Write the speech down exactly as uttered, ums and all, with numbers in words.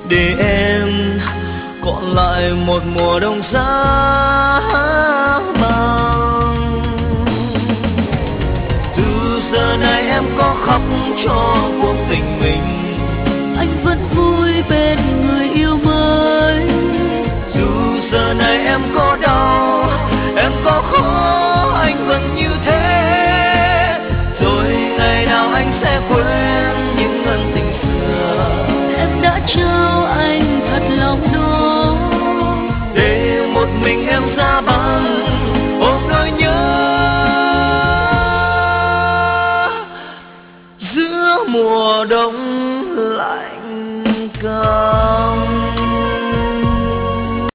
để em còn lại một mùa đông giá băng. Từ giờ này em có khóc cho